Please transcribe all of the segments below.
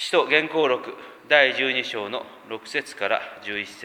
使徒言行録第12章の6節から11節。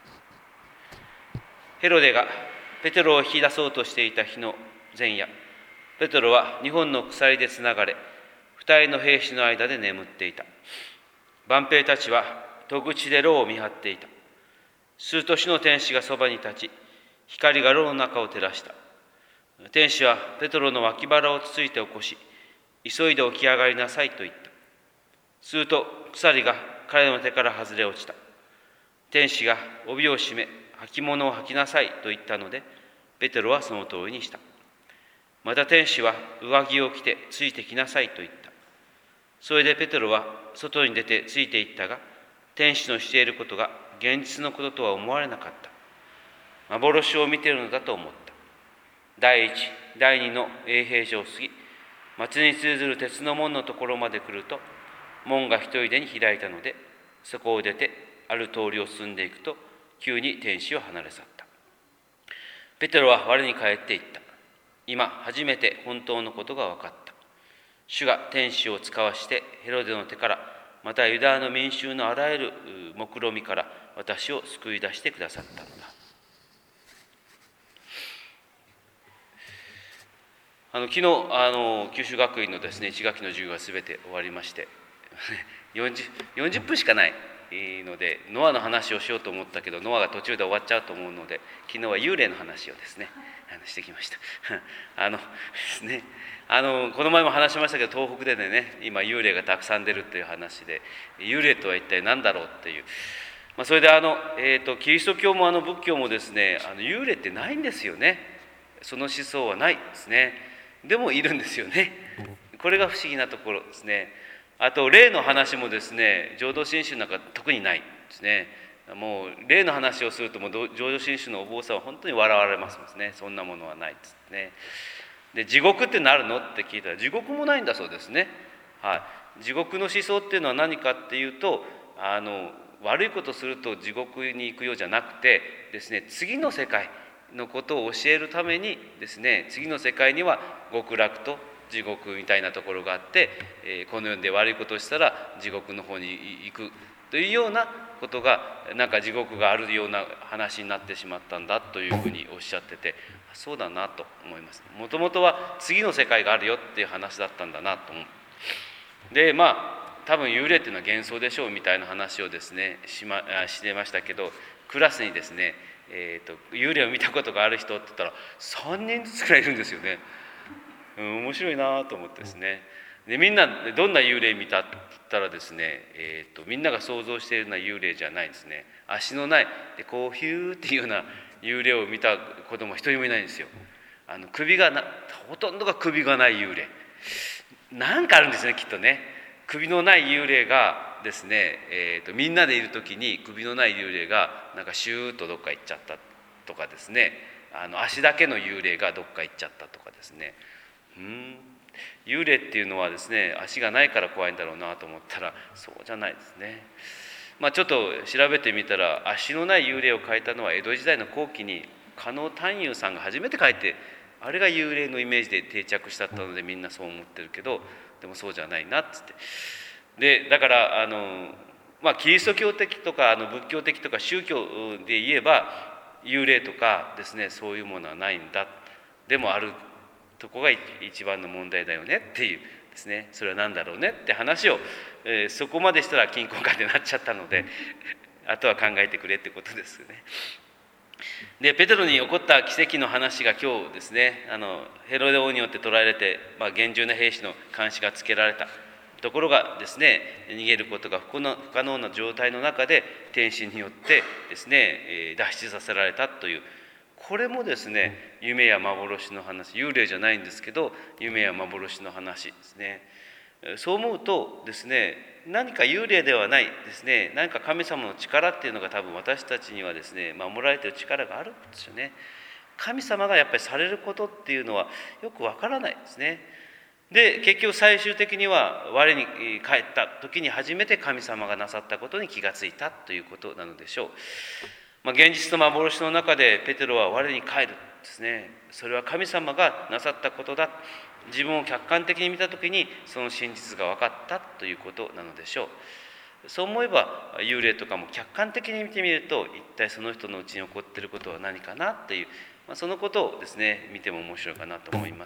ヘロデがペテロを引き出そうとしていた日の前夜、ペテロは2本の鎖でつながれ、2人の兵士の間で眠っていた。万兵たちは戸口で牢を見張っていた。すると主の天使がそばに立ち、光が牢の中を照らした。天使はペテロの脇腹をつついて起こし、急いで起き上がりなさいと言った。すると鎖が彼の手から外れ落ちた。天使が帯を締め、履物を履きなさいと言ったので、ペテロはその通りにした。また天使は上着を着てついてきなさいと言った。それでペテロは外に出てついていったが、天使のしていることが現実のこととは思われなかった。幻を見ているのだと思った。第一、第二の衛兵所を過ぎ、町に通ずる鉄の門のところまで来ると、門が一人でに開いたので、そこを出てある通りを進んでいくと、急に天使を離れ去った。ペテロは我に返っていった。今初めて本当のことが分かった。主が天使を使わしてヘロデの手から、またユダヤの民衆のあらゆる目論みから私を救い出してくださったのだ。昨日九州学院のですね1学期の授業がすべて終わりまして40分しかないので、ノアの話をしようと思ったけど、ノアが途中で終わっちゃうと思うので、昨日は幽霊の話をですねしてきましたですね、この前も話しましたけど、東北でね今幽霊がたくさん出るという話で、幽霊とは一体何だろうっていう、それでキリスト教も仏教もですね幽霊ってないんですよね。その思想はないですね。でもいるんですよね。これが不思議なところですね。あと霊の話もですね、浄土真宗なんか特にないですね。もう霊の話をすると、もう浄土真宗のお坊さんは本当に笑われますね。そんなものはないですね。で、地獄ってなるのって聞いたら、地獄もないんだそうですね。はい、地獄の思想っていうのは何かっていうと、悪いことすると地獄に行くようじゃなくてですね、次の世界のことを教えるためにですね、次の世界には極楽と地獄みたいなところがあって、この世で悪いことをしたら地獄の方に行くというようなことが、なんか地獄があるような話になってしまったんだというふうにおっしゃってて、そうだなと思います。もともとは次の世界があるよっていう話だったんだなと思う。で、多分幽霊っていうのは幻想でしょうみたいな話をですねしてましたけど、クラスにですね、幽霊を見たことがある人って言ったら3人ずつくらいいるんですよね。面白いなと思ってですね。で、みんなどんな幽霊見たって言ったらですね、みんなが想像しているような幽霊じゃないですね。足のないでこうヒューっていうような幽霊を見た子供一人もいないんですよ。ほとんどが首がない幽霊。なんかあるんですね、きっとね。首のない幽霊がですね、みんなでいる時に首のない幽霊がなんかシューッとどっか行っちゃったとかですね、足だけの幽霊がどっか行っちゃったとかですね。幽霊っていうのはですね、足がないから怖いんだろうなと思ったらそうじゃないですね。ちょっと調べてみたら、足のない幽霊を描いたのは江戸時代の後期に加納探幽さんが初めて描いて、あれが幽霊のイメージで定着したのでみんなそう思ってるけど、でもそうじゃないなっつって。でだからキリスト教的とか仏教的とか宗教で言えば幽霊とかですね、そういうものはないんだ。でもあるとこが一番の問題だよねっていうですね、それは何だろうねって話を、そこまでしたら金婚会でなっちゃったのであとは考えてくれってことですよね。で、ペテロに起こった奇跡の話が今日ですね、ヘロデ王によって捕らえられて、厳重な兵士の監視がつけられたところがですね、逃げることが不可能な状態の中で天使によってですね、脱出させられたという、これもですね、夢や幻の話、幽霊じゃないんですけど夢や幻の話ですね。そう思うとですね、何か幽霊ではないですね、何か神様の力っていうのが多分私たちにはですね、守られている力があるんですよね。神様がやっぱりされることっていうのはよくわからないですね。で、結局最終的には我に帰った時に初めて神様がなさったことに気がついたということなのでしょう。現実と幻の中でペテロは我に帰るですね。それは神様がなさったことだ。 自分を客観的に見たときにその真実が分かったということなのでしょう。そう思えば幽霊とかも客観的に見てみると、一体その人のうちに起こっていることは何かなっていう、そのことをですね見ても面白いかなと思います。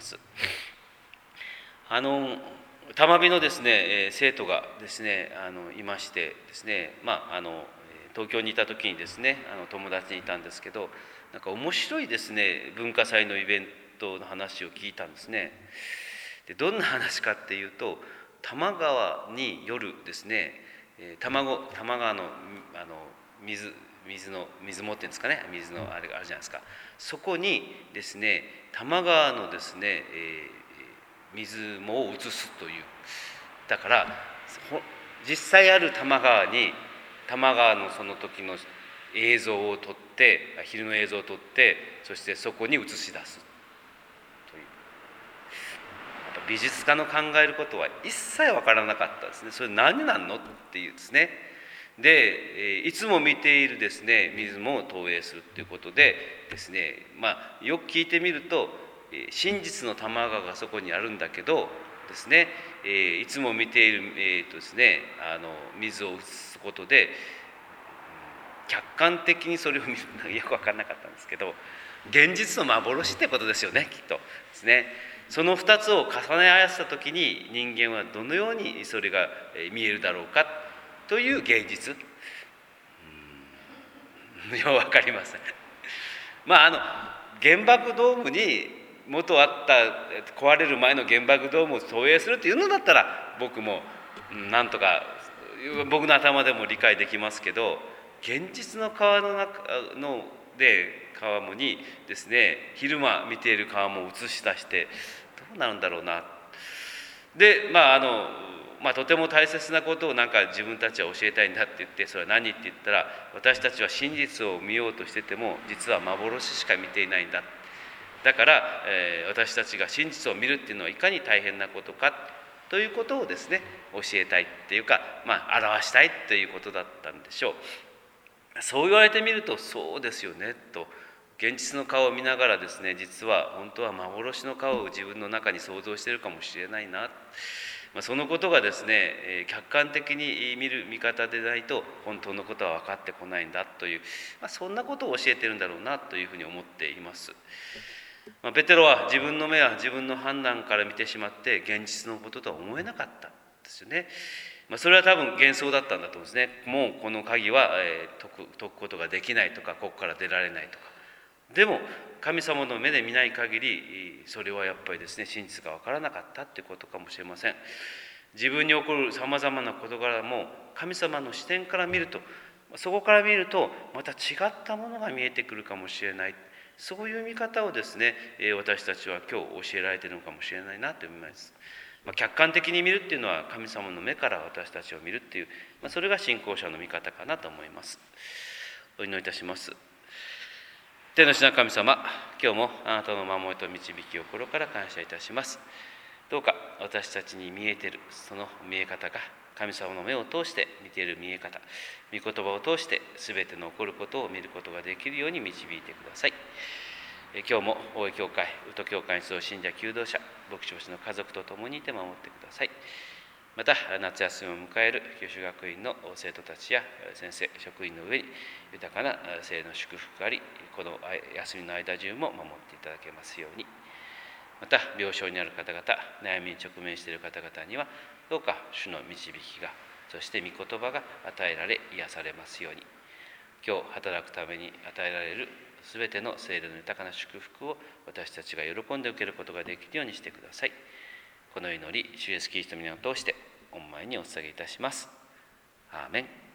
玉美のですね生徒がですねいましてですね、東京にいた時にですね友達にいたんですけど、なんか面白いですね文化祭のイベントの話を聞いたんですね。でどんな話かっていうと、多摩川に夜ですね、多摩川の水もっていうんですかね、水のあれがあるじゃないですか。そこにですね多摩川のですね、水もを移すという、だから実際ある多摩川のその時の映像を撮って、昼の映像を撮って、そしてそこに映し出すという、やっぱ美術家の考えることは一切分からなかったですね。それ何なんのっていうですね。でいつも見ているですね水も投影するということでですね、よく聞いてみると、真実の多摩川がそこにあるんだけどですね、いつも見ている、ですね水を映すことで客観的にそれを見るのがよく分からなかったんですけど、現実の幻ってことですよね、きっとですね。その2つを重ね合わせた時に人間はどのようにそれが見えるだろうかという現実、よく分かりません。原爆ドームに元あった壊れる前の原爆ドームを投影するというのだったら僕もなんとか僕の頭でも理解できますけど、現実の川の中の川面にですね昼間見ている川も映し出してどうなるんだろうな。でとても大切なことを自分たちは教えたいんだって言って、それは何って言ったら、私たちは真実を見ようとしてても実は幻しか見ていないんだ。だから、私たちが真実を見るっていうのはいかに大変なことかということをですね教えたいっていうか、表したいということだったんでしょう。そう言われてみるとそうですよねと、現実の顔を見ながらですね、実は本当は幻の顔を自分の中に想像しているかもしれないな、そのことがですね客観的に見る見方でないと本当のことは分かってこないんだという、そんなことを教えてるんだろうなというふうに思っています。ペテロは自分の目は自分の判断から見てしまって現実のこととは思えなかったんですよね。それは多分幻想だったんだと思うんですね。もうこの鍵は解くことができないとか、ここから出られないとか。でも神様の目で見ない限りそれはやっぱりですね真実が分からなかったっていうことかもしれません。自分に起こるさまざまな事柄も神様の視点から見ると、そこから見るとまた違ったものが見えてくるかもしれない、そういう見方をですね私たちは今日教えられているのかもしれないなと思います。客観的に見るっていうのは神様の目から私たちを見るっていう、それが信仰者の見方かなと思います。お祈りいたします。天の父なる神様、今日もあなたの守りと導きを心から感謝いたします。どうか私たちに見えているその見え方が神様の目を通して見ている見え方、御言葉を通して全ての起こることを見ることができるように導いてください。今日も大江教会、宇都教会に集う信者求道者、牧師の家族と共にいて守ってください。また夏休みを迎える九州学院の生徒たちや先生職員の上に豊かな生の祝福があり、この休みの間中も守っていただけますように。また病床にある方々、悩みに直面している方々にはどうか主の導きが、そして御言葉が与えられ癒されますように。今日働くために与えられるすべての聖霊の豊かな祝福を私たちが喜んで受けることができるようにしてください。この祈り、主イエスキリストの皆を通して御前にお捧げいたします。アーメン。